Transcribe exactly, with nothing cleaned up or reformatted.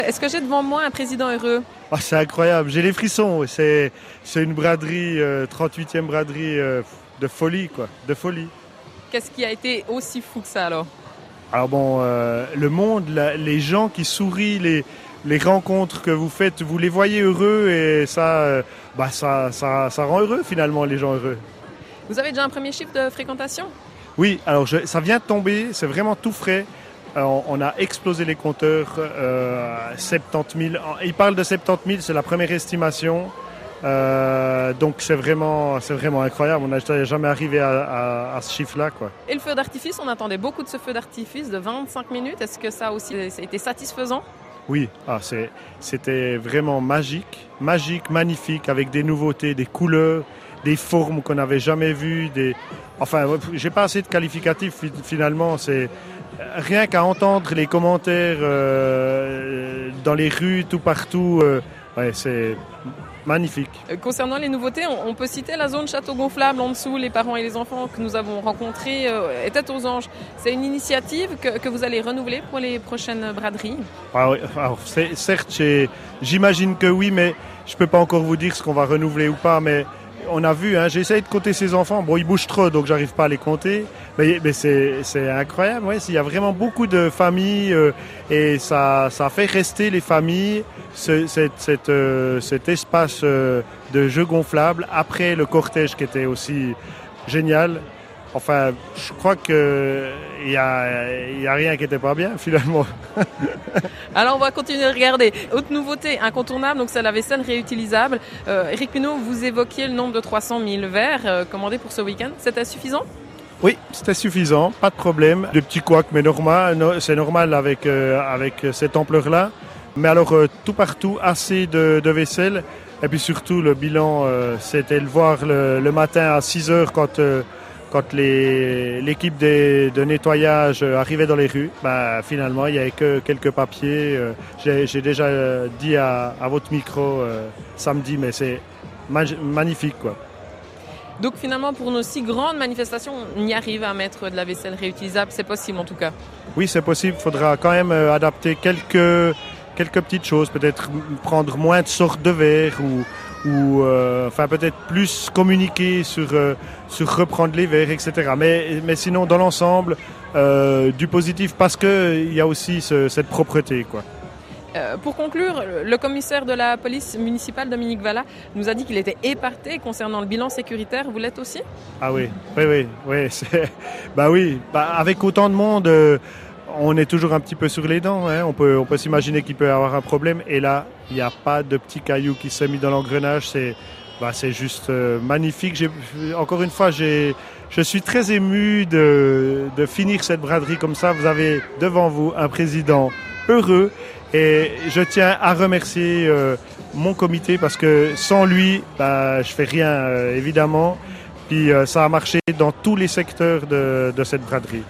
Est-ce que j'ai devant moi un président heureux? Ah, c'est incroyable, j'ai les frissons. C'est, c'est une braderie, euh, trente-huitième braderie euh, de folie, quoi, de folie. Qu'est-ce qui a été aussi fou que ça alors? Alors bon, euh, le monde, la, les gens qui sourient, les, les rencontres que vous faites, vous les voyez heureux et ça, euh, bah ça, ça, ça rend heureux finalement, les gens heureux. Vous avez déjà un premier chiffre de fréquentation? Oui, alors je, ça vient de tomber, c'est vraiment tout frais. Alors, on a explosé les compteurs, euh, soixante-dix mille. Il parle de soixante-dix mille, c'est la première estimation. Euh, donc c'est vraiment, c'est vraiment incroyable. On n'a jamais arrivé à, à, à ce chiffre-là, quoi. Et le feu d'artifice, on attendait beaucoup de ce feu d'artifice de vingt-cinq minutes. Est-ce que ça aussi ça a été satisfaisant? Oui, ah, c'est, c'était vraiment magique, magique, magnifique, avec des nouveautés, des couleurs, des formes qu'on n'avait jamais vues. Des... Enfin, j'ai pas assez de qualificatifs finalement. C'est rien qu'à entendre les commentaires euh, dans les rues, tout partout. Euh, ouais, c'est magnifique. Concernant les nouveautés, on peut citer la zone château gonflable en dessous. Les parents et les enfants que nous avons rencontrés euh, étaient aux anges. C'est une initiative que, que vous allez renouveler pour les prochaines braderies? Ah oui, alors, c'est, certes, j'imagine que oui, mais je peux pas encore vous dire ce qu'on va renouveler ou pas. Mais on a vu, hein, j'essaye de compter ces enfants. Bon, ils bougent trop, donc j'arrive pas à les compter. Mais, mais c'est, c'est incroyable. Ouais, il y a vraiment beaucoup de familles euh, et ça, ça fait rester les familles. Ce, cette, cette, euh, cet espace euh, de jeux gonflables après le cortège qui était aussi génial. Enfin, je crois que il y a, y a rien qui n'était pas bien finalement. Alors on va continuer de regarder. Autre nouveauté incontournable, donc c'est la vaisselle réutilisable. Euh, Eric Pinault, vous évoquiez le nombre de trois cent mille verres euh, commandés pour ce week-end. C'était suffisant? Oui, c'était suffisant, pas de problème. De petits couacs, mais normal, no, c'est normal avec euh, avec cette ampleur-là. Mais alors euh, tout partout, assez de, de vaisselle. Et puis surtout le bilan, euh, c'était le voir le, le matin à six heures quand euh, quand les, l'équipe des, de nettoyage arrivait dans les rues. Bah, finalement, il n'y avait que quelques papiers. Euh, j'ai, j'ai déjà dit à, à votre micro euh, samedi, mais c'est mag- magnifique, quoi. Donc finalement, pour nos si grandes manifestations, on y arrive à mettre de la vaisselle réutilisable. C'est possible en tout cas? Oui, c'est possible. Il faudra quand même adapter quelques, quelques petites choses. Peut-être prendre moins de sortes de verres ou, ou euh, enfin peut-être plus communiquer sur, euh, sur reprendre les verres, et cetera. Mais, mais sinon, dans l'ensemble, euh, du positif parce qu'il y a aussi ce, cette propreté, quoi. Euh, pour conclure, le commissaire de la police municipale, Dominique Vallat, nous a dit qu'il était épaté concernant le bilan sécuritaire. Vous l'êtes aussi? Ah oui, oui, oui, oui. C'est... Bah oui, bah, avec autant de monde, euh, on est toujours un petit peu sur les dents. Hein. On peut, on peut s'imaginer qu'il peut y avoir un problème. Et là, il n'y a pas de petit caillou qui s'est mis dans l'engrenage. C'est, bah, c'est juste euh, magnifique. J'ai, encore une fois, j'ai, je suis très ému de, de finir cette braderie comme ça. Vous avez devant vous un président heureux. Et je tiens à remercier euh, mon comité parce que sans lui, bah, je fais rien euh, évidemment. Puis euh, ça a marché dans tous les secteurs de, de cette braderie.